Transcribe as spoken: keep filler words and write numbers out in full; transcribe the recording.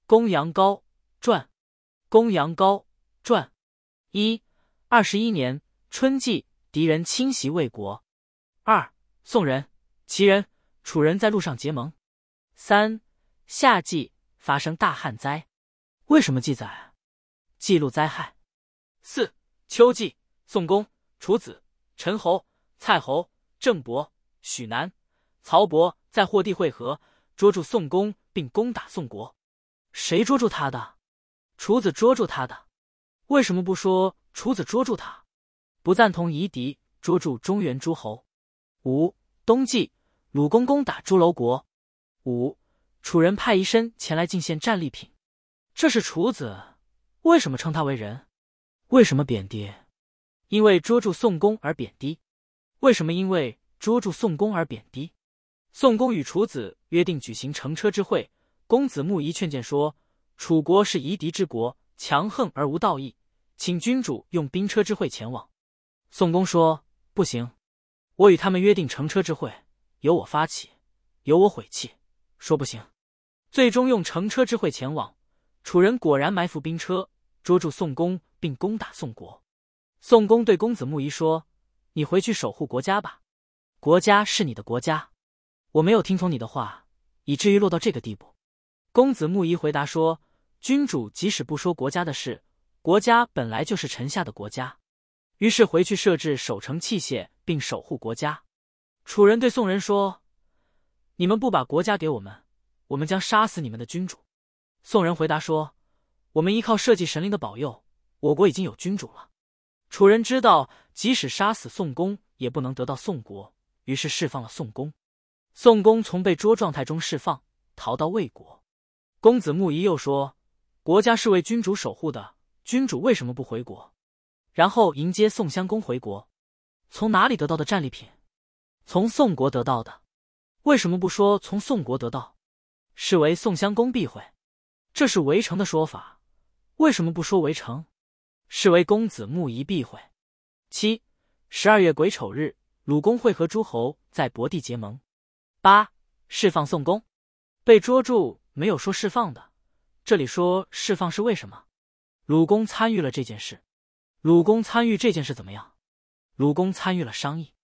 公羊高传。公羊高传。一、二十一年春季，敌人侵袭魏国。二、宋人、齐人、楚人在路上结盟。三、夏季发生大旱灾。为什么记载？记录灾害。四、秋季，宋公、楚子、陈侯、蔡侯、郑伯、许南、曹伯在霍地会合，捉住宋公并攻打宋国。谁捉住他的？楚子捉住他的。为什么不说楚子捉住他？不赞同夷狄捉住中原诸侯。五、冬季，鲁公攻打朱楼国。五、楚人派夷申前来进献战利品。这是楚子，为什么称他为人？为什么贬低？因为捉住宋公而贬低。为什么因为捉住宋公而贬低？宋公与楚子约定举行乘车之会，公子穆仪劝谏说，楚国是夷狄之国，强横而无道义，请君主用兵车之会前往。宋公说，不行，我与他们约定乘车之会，由我发起，由我悔弃，说不行。最终用乘车之会前往，楚人果然埋伏兵车，捉住宋公并攻打宋国。宋公对公子穆仪说，你回去守护国家吧，国家是你的国家，我没有听从你的话，以至于落到这个地步。公子穆仪回答说，君主即使不说国家的事，国家本来就是臣下的国家。于是回去设置守城器械，并守护国家。楚人对宋人说，你们不把国家给我们，我们将杀死你们的君主。宋人回答说，我们依靠社稷神灵的保佑，我国已经有君主了。楚人知道即使杀死宋公也不能得到宋国，于是释放了宋公。宋公从被捉状态中释放，逃到魏国。公子穆仪又说，国家是为君主守护的，君主为什么不回国？然后迎接宋襄公回国。从哪里得到的战利品？从宋国得到的。为什么不说从宋国得到？是为宋襄公避讳。这是围城的说法，为什么不说围城？是为公子穆仪避讳。七、十二月癸丑日，鲁公会合诸侯在伯地结盟。八、释放宋公。被捉住没有说释放的，这里说释放是为什么？鲁公参与了这件事。鲁公参与这件事怎么样？鲁公参与了商议。